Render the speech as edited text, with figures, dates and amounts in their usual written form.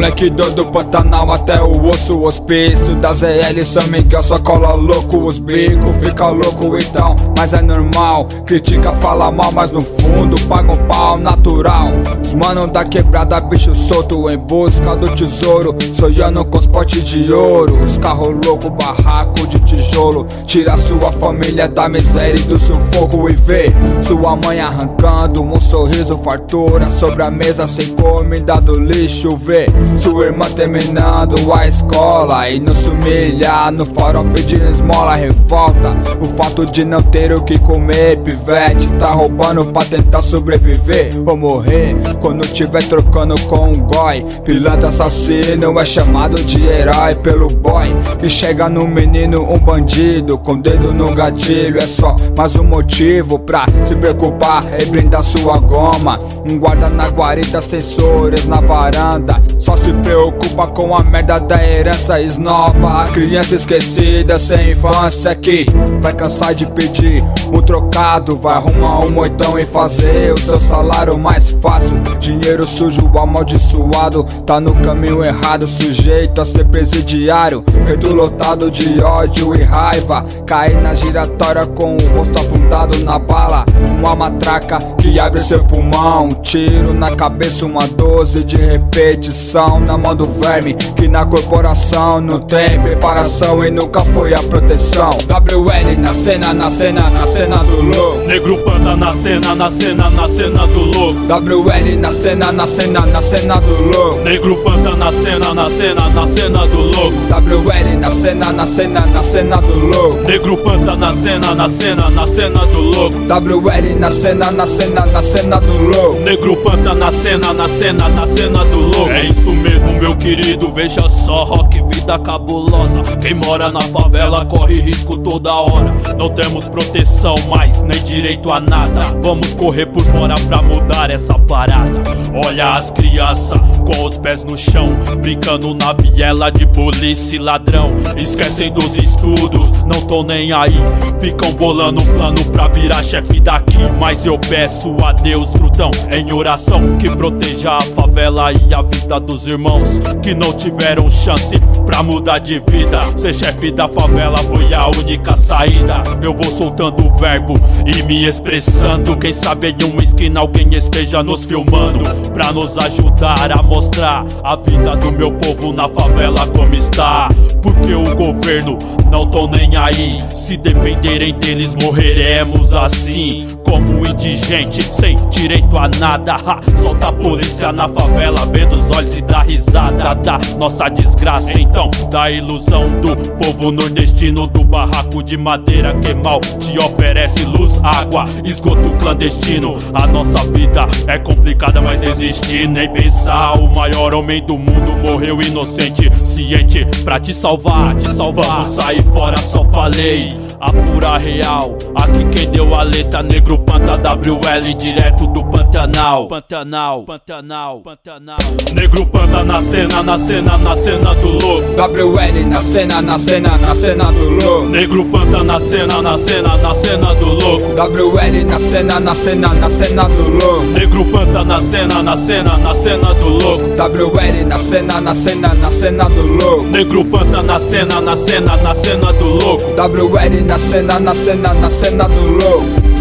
moleque doido, Pantanal até o osso. O hospício da ZL, São Miguel só cola louco. Os bicos fica louco então, mas é normal. Critica, fala mal, mas no fundo paga um pau natural. Os mano da quebrada, bicho solto em busca do tesouro, sonhando com os potes de ouro. Os carros loucos, barraco de tijolo, tira sua família da miséria e do sufoco. E vê sua mãe arrancando um sorriso, fartura sobre a mesa sem comida do lixo. Vê sua irmã terminando a escola e não se humilhar no farol pedindo esmola. Revolta o fato de não ter o que comer. Pivete tá roubando pra tentar sobreviver ou morrer quando tiver trocando com um goi. Pilantra assassino é chamado de herói pelo boy que chega no menino, um bandido com dedo no gatilho. É só mais um motivo pra se preocupar e brindar sua goma. Um guarda na guarita, sensores na varanda, só se preocupa com a merda da herança. Esnoba a criança esquecida sem infância que vai cansar de pedir um trocado, vai arrumar um moitão e fazer o seu salário mais fácil. Dinheiro sujo, amaldiçoado, tá no caminho errado, sujeito a ser presidiário, peito lotado de ódio e raiva. Cair na giratória com o rosto afundado na bala, uma matraca que abre seu pulmão. Um tiro na cabeça, uma dose de repetição na mão do verme que na corporação não tem preparação e nunca foi a proteção. WL na cena, na cena, na cena do louco. Negro Panda na cena, na cena, na cena do louco. WL na cena, na cena, na cena do louco. Negro Panda na cena, na cena, na cena do louco. WL na cena, na cena, na cena do louco. Negro Panda na cena, na cena, na cena do louco. WL na cena, na cena, na cena do louco. Negro Panda na cena, na cena, na cena do louco. É isso mesmo, meu querido, veja só, rock, vida cabulosa. Quem mora na favela corre risco toda hora. Não temos proteção mais, nem direito a nada. Vamos correr por fora pra mudar essa parada. Olha as crianças com os pés no chão, brincando na viela de polícia e ladrão. Esquecem dos estudos, não tão nem aí. Ficam bolando um plano pra virar chefe daqui. Mas eu peço a Deus, grudão, em oração, que proteja a favela e a vida dos irmãos que não tiveram chance pra mudar de vida. Ser chefe da favela foi a única saída. Eu vou soltando o verbo e me expressando. Quem sabe em uma esquina alguém esteja nos filmando pra nos ajudar a mostrar a vida do meu povo na favela como está. Porque o governo não tão nem aí. Se dependerem deles morreremos assim, como indigente, sem direito a nada. Solta a polícia na favela, vendo os olhos e dá risada da nossa desgraça. Então, da ilusão do povo nordestino, do barraco de madeira que mal te oferece luz, água, esgoto clandestino. A nossa vida é complicada, mas desistir nem pensar. O maior homem do mundo morreu inocente, ciente pra te salvar, te salvar. Vamos sair fora, só falei a pura real. Aqui quem deu a letra, Negro Panda WL, direto do Pantanal. Pantanal, Pantanal, Pantanal. Negro Panda na cena, na cena, na cena do louco. WL na cena, na cena, na cena do louco. Negro Panda na cena, na cena, na cena do louco. WL na cena, na cena, na cena do louco. Negro Panda na cena, na cena, na cena do louco. WL na cena, na cena, na cena do louco. Negro Panda na cena, na cena, na cena do louco. WL na cena, na cena, na cena do louco.